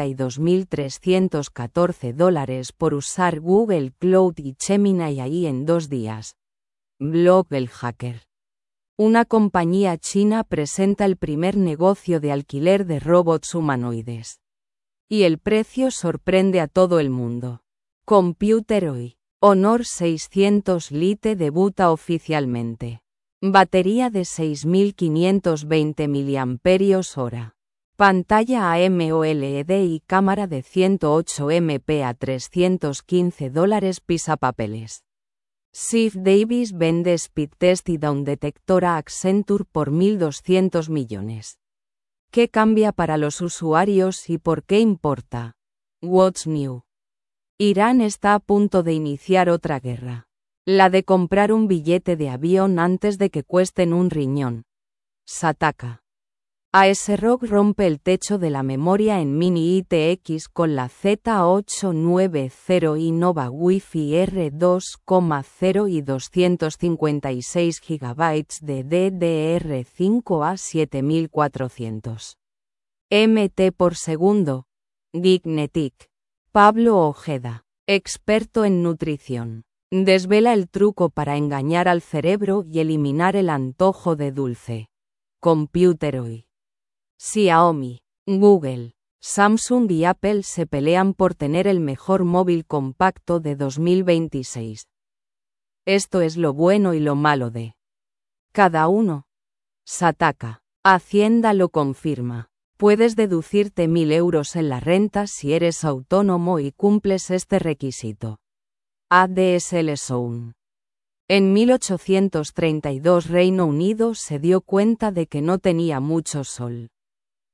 $82.314 por usar Google Cloud y Gemini AI en 2 días. Blog El Hacker. Una compañía china presenta el primer negocio de alquiler de robots humanoides. Y el precio sorprende a todo el mundo. Computer Hoy. Honor 600 Lite debuta oficialmente. Batería de 6520 mAh. Pantalla AMOLED y cámara de 108 MP a $315. Pisapapeles. Ziff Davis vende Speedtest y Down Detector a Accenture por $1.200 millones. ¿Qué cambia para los usuarios y por qué importa? What's New? Irán está a punto de iniciar otra guerra. La de comprar un billete de avión antes de que cuesten un riñón. Sataka. ASRock rompe el techo de la memoria en Mini ITX con la Z890 y Nova Wi-Fi R2.0 y 256 GB de DDR5 a 7400 MT por segundo. Geeknetic. Pablo Ojeda, experto en nutrición, desvela el truco para engañar al cerebro y eliminar el antojo de dulce. Computer Hoy. Xiaomi, Google, Samsung y Apple se pelean por tener el mejor móvil compacto de 2026. Esto es lo bueno y lo malo de cada uno. Sataka. Hacienda lo confirma. Puedes deducirte 1.000 euros en la renta si eres autónomo y cumples este requisito. ADSL Zone. En 1832 Reino Unido se dio cuenta de que no tenía mucho sol.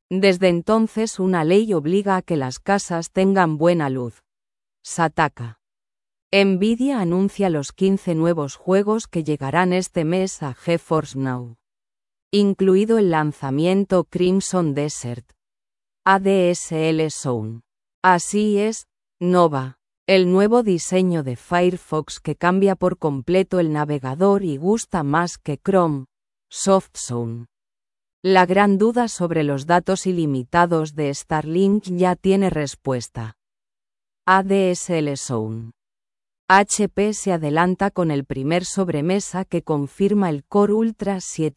Desde entonces una ley obliga a que las casas tengan buena luz. Sataka. Nvidia anuncia los 15 nuevos juegos que llegarán este mes a GeForce Now, incluido el lanzamiento Crimson Desert. ADSL Zone. Así es, Nova, el nuevo diseño de Firefox que cambia por completo el navegador y gusta más que Chrome. SoftZone. La gran duda sobre los datos ilimitados de Starlink ya tiene respuesta. ADSL Zone. HP se adelanta con el primer sobremesa que confirma el Core Ultra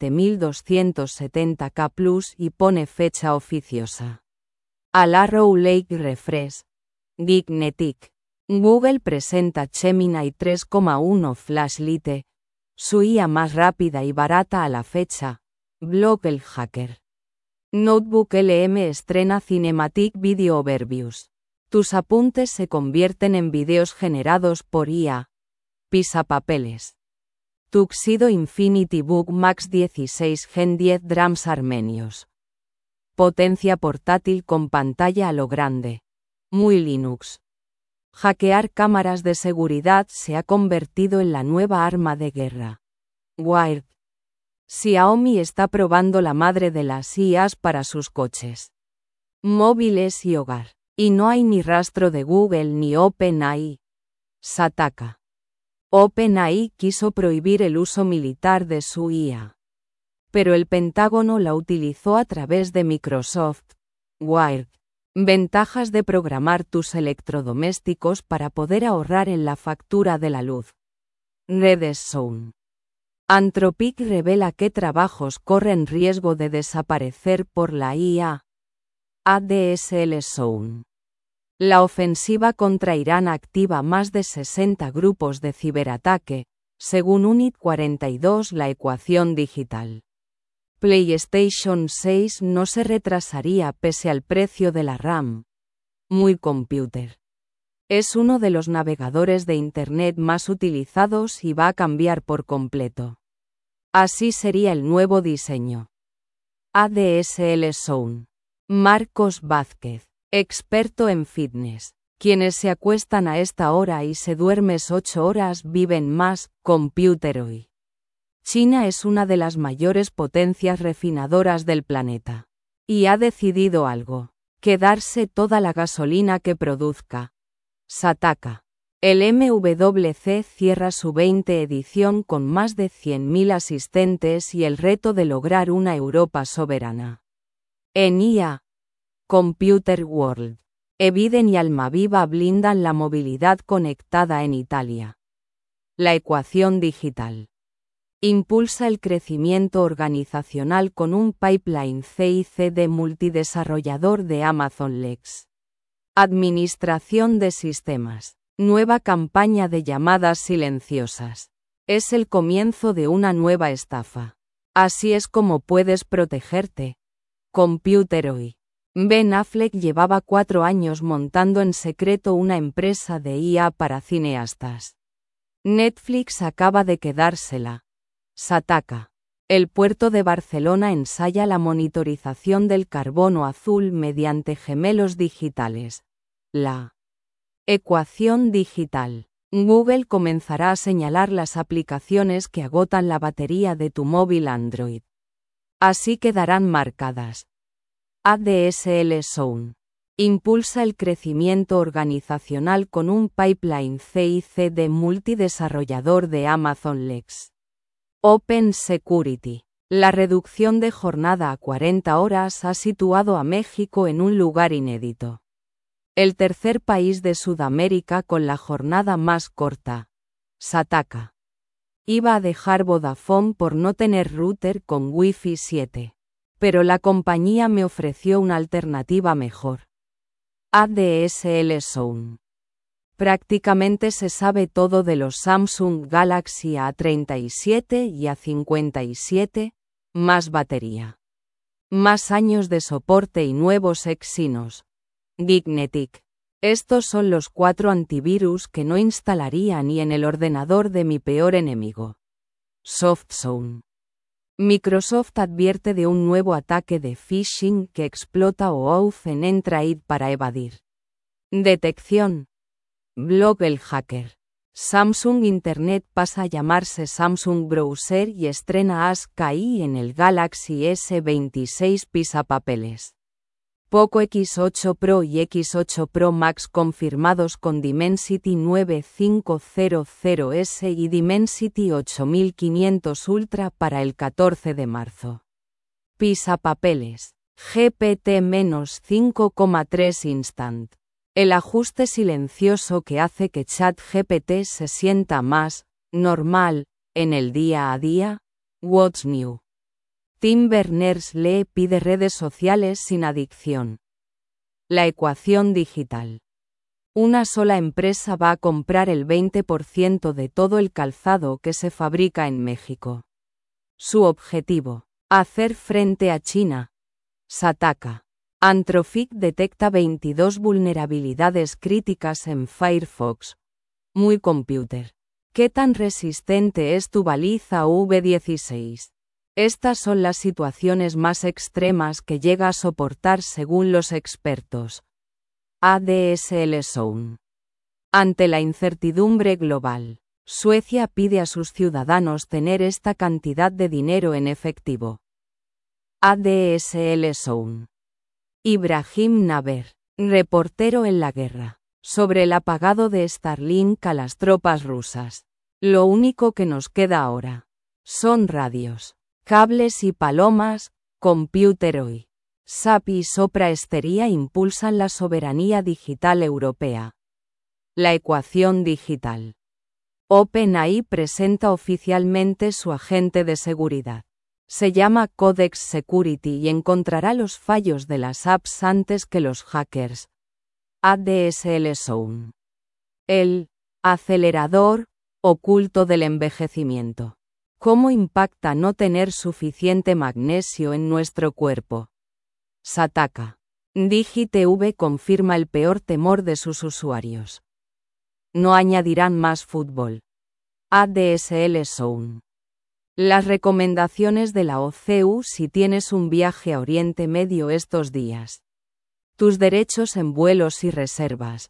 7270K Plus y pone fecha oficiosa. Al Arrow Lake Refresh. Geeknetic. Google presenta Gemini 3,1 Flash Lite, su IA más rápida y barata a la fecha. Blog El Hacker. Notebook LM estrena Cinematic Video Overviews. Tus apuntes se convierten en videos generados por IA. Pisapapeles. Tuxedo Infinity Book Max 16 Gen 10 Drums armenios. Potencia portátil con pantalla a lo grande. Muy Linux. Hackear cámaras de seguridad se ha convertido en la nueva arma de guerra. Wired. Xiaomi está probando la madre de las IAs para sus coches, móviles y hogar. Y no hay ni rastro de Google ni OpenAI. Sataka. OpenAI quiso prohibir el uso militar de su IA, pero el Pentágono la utilizó a través de Microsoft. Wired. Ventajas de programar tus electrodomésticos para poder ahorrar en la factura de la luz. Redstone. Anthropic revela qué trabajos corren riesgo de desaparecer por la IA. ADSL Zone. La ofensiva contra Irán activa más de 60 grupos de ciberataque, según UNIT 42. La ecuación digital. PlayStation 6 no se retrasaría pese al precio de la RAM. Muy Computer. Es uno de los navegadores de Internet más utilizados y va a cambiar por completo. Así sería el nuevo diseño. ADSL Zone. Marcos Vázquez, experto en fitness. Quienes se acuestan a esta hora y se duermen 8 horas viven más. Computer hoy. China es una de las mayores potencias refinadoras del planeta. Y ha decidido algo: quedarse toda la gasolina que produzca. Sataka. El MWC cierra su 20 edición con más de 100.000 asistentes y el reto de lograr una Europa soberana. En IA. Computer World. Eviden y Almaviva blindan la movilidad conectada en Italia. La ecuación digital. Impulsa el crecimiento organizacional con un pipeline CIC de multidesarrollador de Amazon Lex. Administración de sistemas. Nueva campaña de llamadas silenciosas. Es el comienzo de una nueva estafa. Así es como puedes protegerte. Computer hoy. Ben Affleck llevaba 4 años montando en secreto una empresa de IA para cineastas. Netflix acaba de quedársela. Sataka. El puerto de Barcelona ensaya la monitorización del carbono azul mediante gemelos digitales. La ecuación digital. Google comenzará a señalar las aplicaciones que agotan la batería de tu móvil Android. Así quedarán marcadas. ADSL Zone. Impulsa el crecimiento organizacional con un pipeline CIC de multidesarrollador de Amazon Lex. Open Security. La reducción de jornada a 40 horas ha situado a México en un lugar inédito. El tercer país de Sudamérica con la jornada más corta. Sataka. Iba a dejar Vodafone por no tener router con Wi-Fi 7. Pero la compañía me ofreció una alternativa mejor. ADSL Zone. Prácticamente se sabe todo de los Samsung Galaxy A37 y A57, más batería, más años de soporte y nuevos Exynos. Geeknetic. Estos son los 4 antivirus que no instalaría ni en el ordenador de mi peor enemigo. SoftZone. Microsoft advierte de un nuevo ataque de phishing que explota OAuth en Android para evadir detección. Blog El Hacker. Samsung Internet pasa a llamarse Samsung Browser y estrena ASCII en el Galaxy S26 pisapapeles. Poco X8 Pro y X8 Pro Max confirmados con Dimensity 9500S y Dimensity 8500 Ultra para el 14 de marzo. Pisapapeles. GPT-5,3 Instant. El ajuste silencioso que hace que ChatGPT se sienta más normal en el día a día. What's New? Tim Berners-Lee pide redes sociales sin adicción. La ecuación digital. Una sola empresa va a comprar el 20% de todo el calzado que se fabrica en México. Su objetivo: hacer frente a China. Sataka. Anthropic detecta 22 vulnerabilidades críticas en Firefox. Muy computer. ¿Qué tan resistente es tu baliza V16? Estas son las situaciones más extremas que llega a soportar según los expertos. ADSL Zone. Ante la incertidumbre global, Suecia pide a sus ciudadanos tener esta cantidad de dinero en efectivo. ADSL Zone. Ibrahim Naber, reportero en la guerra, sobre el apagado de Starlink a las tropas rusas. Lo único que nos queda ahora son radios, cables y palomas. Computer Hoy. SAP y Sopra Steria impulsan la soberanía digital europea. La ecuación digital. OpenAI presenta oficialmente su agente de seguridad. Se llama Codex Security y encontrará los fallos de las apps antes que los hackers. ADSL Zone. El acelerador oculto del envejecimiento. ¿Cómo impacta no tener suficiente magnesio en nuestro cuerpo? Sataka. DigiTV confirma el peor temor de sus usuarios. No añadirán más fútbol. ADSL Zone. Las recomendaciones de la OCU si tienes un viaje a Oriente Medio estos días. Tus derechos en vuelos y reservas.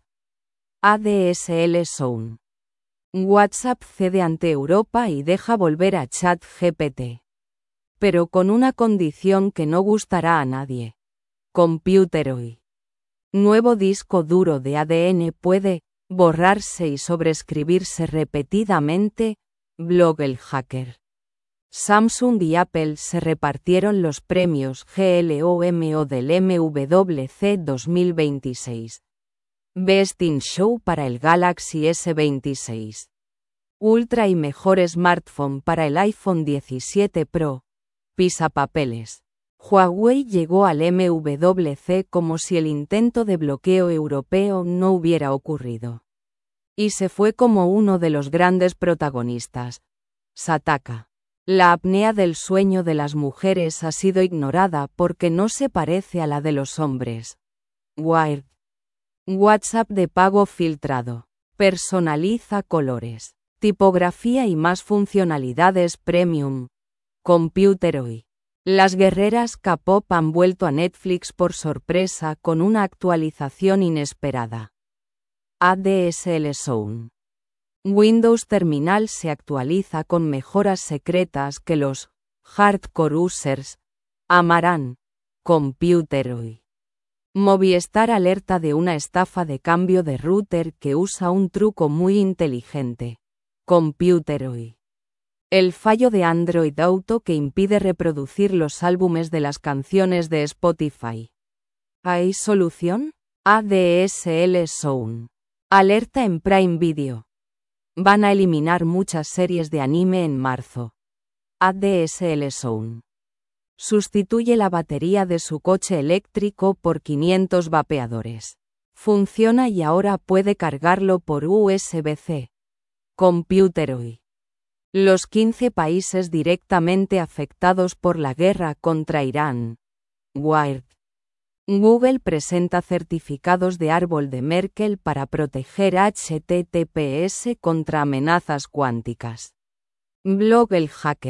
ADSL Zone. WhatsApp cede ante Europa y deja volver a ChatGPT. Pero con una condición que no gustará a nadie. Computer Hoy. Nuevo disco duro de ADN puede borrarse y sobreescribirse repetidamente. Blog El Hacker. Samsung y Apple se repartieron los premios GLOMO del MWC 2026. Best in Show para el Galaxy S26 Ultra y mejor smartphone para el iPhone 17 Pro. Pisapapeles. Huawei llegó al MWC como si el intento de bloqueo europeo no hubiera ocurrido. Y se fue como uno de los grandes protagonistas. Sataka. La apnea del sueño de las mujeres ha sido ignorada porque no se parece a la de los hombres. Wired. WhatsApp de pago filtrado. Personaliza colores, tipografía y más funcionalidades premium. Computer Hoy. Las guerreras K-pop han vuelto a Netflix por sorpresa con una actualización inesperada. ADSL Zone. Windows Terminal se actualiza con mejoras secretas que los hardcore users amarán. Computer Hoy. Movistar alerta de una estafa de cambio de router que usa un truco muy inteligente. Computer Hoy. El fallo de Android Auto que impide reproducir los álbumes de las canciones de Spotify. ¿Hay solución? ADSL Zone. Alerta en Prime Video. Van a eliminar muchas series de anime en marzo. ADSL Zone. Sustituye la batería de su coche eléctrico por 500 vapeadores. Funciona y ahora puede cargarlo por USB-C. Computer Hoy. Los 15 países directamente afectados por la guerra contra Irán. Wired. Google presenta certificados de árbol de Merkel para proteger HTTPS contra amenazas cuánticas. Blog El Hacker.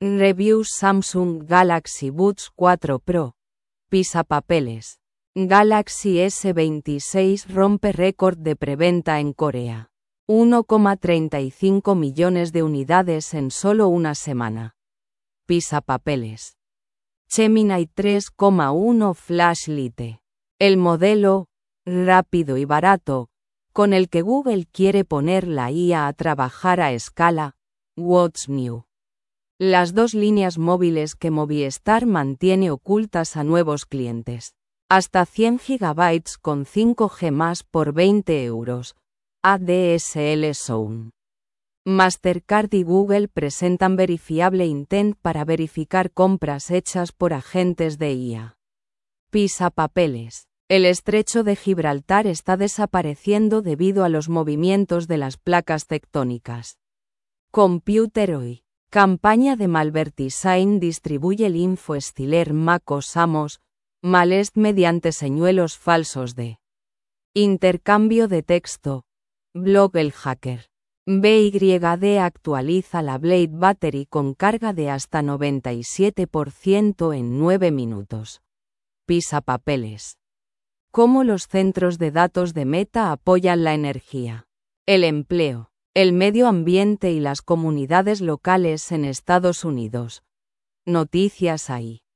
Reviews Samsung Galaxy Buds 4 Pro. Pisapapeles. Galaxy S26 rompe récord de preventa en Corea. 1,35 millones de unidades en solo una semana. Pisapapeles. Gemini 3,1 Flash Lite. El modelo, rápido y barato, con el que Google quiere poner la IA a trabajar a escala. What's New. Las dos líneas móviles que Movistar mantiene ocultas a nuevos clientes. Hasta 100 GB con 5G más por 20 euros. ADSL Zone. Mastercard y Google presentan Verifiable Intent para verificar compras hechas por agentes de IA. Pisapapeles. El estrecho de Gibraltar está desapareciendo debido a los movimientos de las placas tectónicas. Computer Hoy. Campaña de Malverdesign distribuye el info Stealer MacOS Amos, Malest mediante señuelos falsos de intercambio de texto. Blog El Hacker. BYD actualiza la Blade Battery con carga de hasta 97% en 9 minutos. Pisapapeles. ¿Cómo los centros de datos de Meta apoyan la energía, el empleo, el medio ambiente y las comunidades locales en Estados Unidos? Noticias ahí.